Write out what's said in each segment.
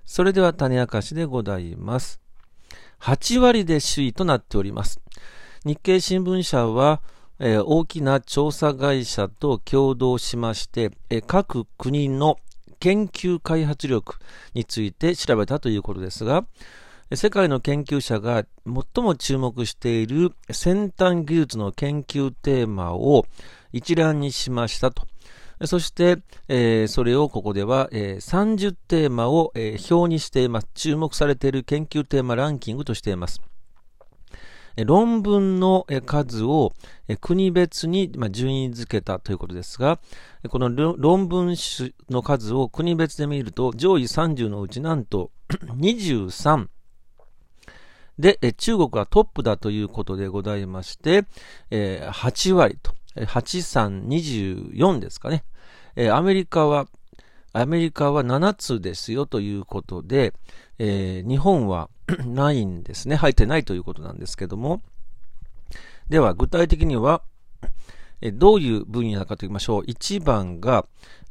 それでは種明かしでございます。8割で首位となっております。日経新聞社は、大きな調査会社と共同しまして、各国の研究開発力について調べたということですが、世界の研究者が最も注目している先端技術の研究テーマを一覧にしましたと。そして、それをここでは、30テーマを、表にしています。注目されている研究テーマランキングとしています。論文の数を国別に順位付けたということですが、この論文種の数を国別で見ると、上位30のうちなんと23で、中国はトップだということでございまして、8割と、8324ですかね。アメリカは7つですよということで、日本はないんですね。入ってないということなんですけども。では、具体的には、どういう分野かと言いましょう。1番が、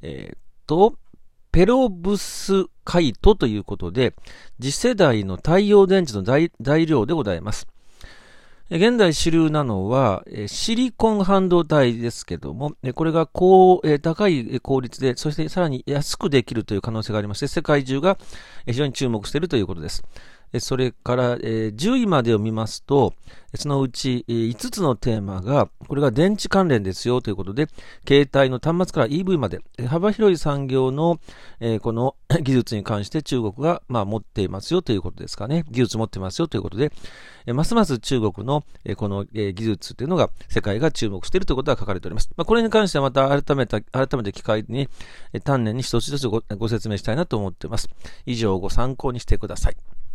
ペロブスカイトということで、次世代の太陽電池の材料でございます。現在主流なのはシリコン半導体ですけども、これが高い効率で、そしてさらに安くできるという可能性がありまして、世界中が非常に注目しているということです。それから10位までを見ますと、そのうち5つのテーマが、これが電池関連ですよということで、携帯の端末から EV まで幅広い産業のこの技術に関して中国が持っていますよということですかね。技術持ってますよということで、ますます中国のこの技術というのが世界が注目しているということが書かれております。これに関してはまた改めて機会に丹念に一つ一つご説明したいなと思っています。以上をご参考にしてください。